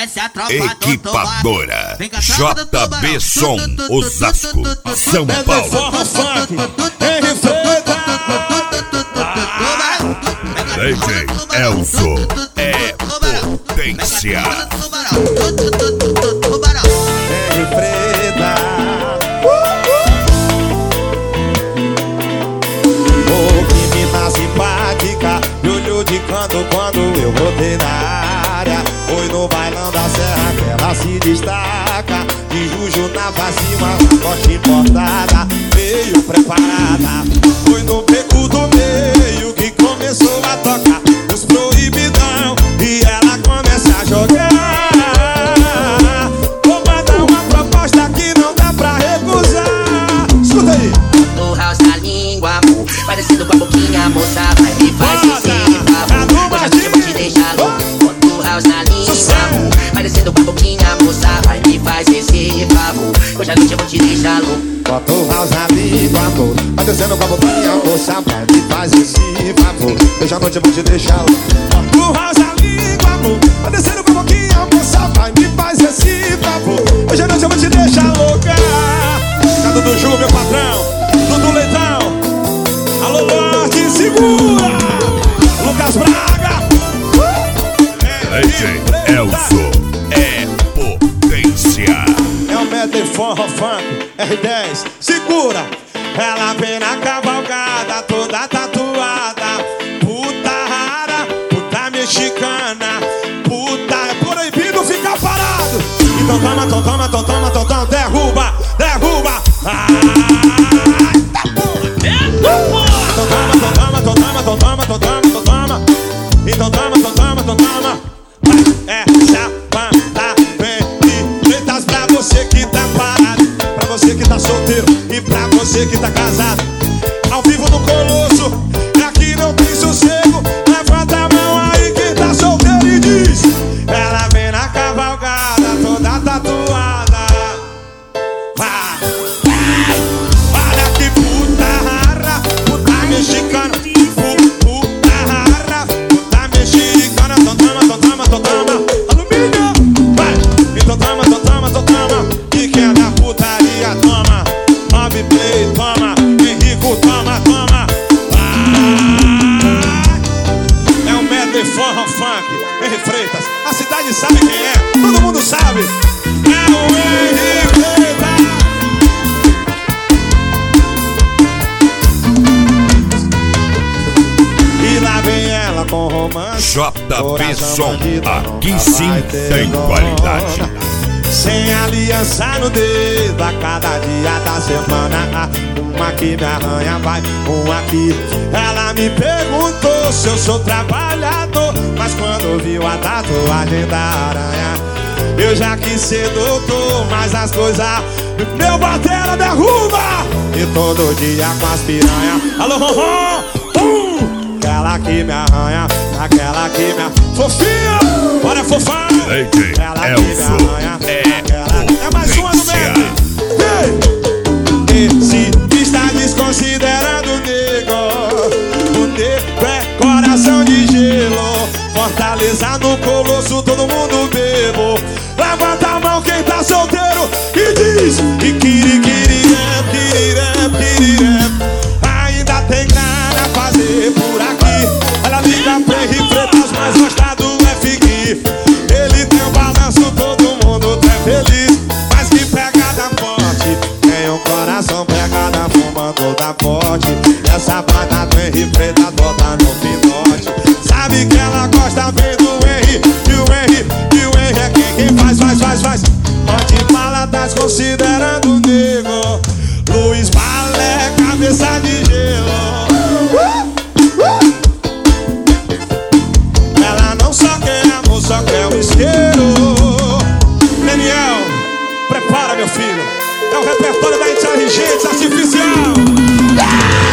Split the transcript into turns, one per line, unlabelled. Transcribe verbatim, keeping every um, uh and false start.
Desce a tropa
Equipadora J B Som Osasco, São Paulo.
Forró funk, Henry Freitas.
D J Elzo é potência.
Henry Freitas. Oh, que mina simpática, me olhou de canto quando eu voltei na área. Foi no bailão da serra que ela se destaca. De Juju na vacina, corte importada. Veio preparada, foi no beco do meio que começou a tocar os proibidão. E ela começa a jogar. Vou mandar uma proposta que não dá pra recusar. Escuta aí.
No house na língua, amor, parecendo com a boquinha, moça, vai me faz esse favor. Hoje eu vou te deixar louco. No house na língua, amor, parecendo com a boquinha, moça, vai me faz esse favor. Hoje à noite eu vou te deixar louco.
Bota o house na língua, amor, vai descendo com a boquinha, moça, vai me faz esse favor. Hoje à noite eu vou te deixar louco. Bota o house na língua, amor, vai descendo com a boquinha, moça, vai me faz esse favor. Hoje à noite eu vou te deixar louca. Cado do Ju, meu patrão, Dudu Leitão. Alô, Norte, segura. Lucas Braga.
D J Elzo é potência.
É o Medley Forró Funk R dez, segura. Ela vem na cavalgada, toda tatuada. Puta rara, puta mexicana. Puta, é proibido ficar parado. Então toma, então toma, então toma, então toma. Derruba, derruba. Ai, tá porra. Então toma, então toma, então toma, então toma, então toma, então toma. Então toma, então toma, então toma. É chapanda, vem Freitas pra você que tá parado, pra você que tá solteiro e pra você que tá casado. Ao vivo no Colosso, aqui não tem sossego. Levanta a mão aí quem tá solteiro e diz: ela vem na cavalgada, toda tatuada. Vai, vai. Olha que puta rara, puta mexicana. Puta rara, puta mexicana. Então toma, então toma, então toma. Alumínio, vai. Então toma, então toma, então toma. E quem é da putaria, toma. Mob Play, toma. Henrico, toma, toma. Vai. É o Medley Forró Funk Henry Freitas. A cidade sabe quem é, todo mundo sabe. É o Henry Freitas. E lá vem ela com romance.
J B Som, aqui sim tem qualidade.
Sem aliança no dedo, a cada dia da semana. Uma que me arranha, vai, uma aqui. Ela me perguntou se eu sou trabalhador, mas quando viu a tatuagem da aranha, eu já quis ser doutor, mas as coisas meu batera derruba. E todo dia com as piranha. Alô, ronron, pum. Aquela que me arranha, aquela que me arranha. Fofinha, bora fofã.
D J Elzo é
é mais uma do meio. Esse está desconsiderando o nego. O nego é coração de gelo. Fortaleza no Colosso, todo mundo bebo. Levanta a mão quem tá solteiro e diz: e quiri, quiri, rap, quiri, rap, quiri, rap. Ainda tem grana a fazer por aqui. Ela liga pra Henry Freitas, mas gosta do F G. Ele tem um balanço, todo mundo tá feliz. Mas que pegada forte, tem um coração pegada fumando da forte. Essa banda do Henry Freitas bota no pinote. Sabe que ela gosta bem do Henry. E o Henry, e o Henry é quem, quem faz, faz, faz, faz. Pode falar, tá considerando o nego. Luiz Balé, cabeça de gelo. Ela não só quer amor, só quer o isqueiro. Daniel, prepara meu filho. É o repertório da inteligência artificial.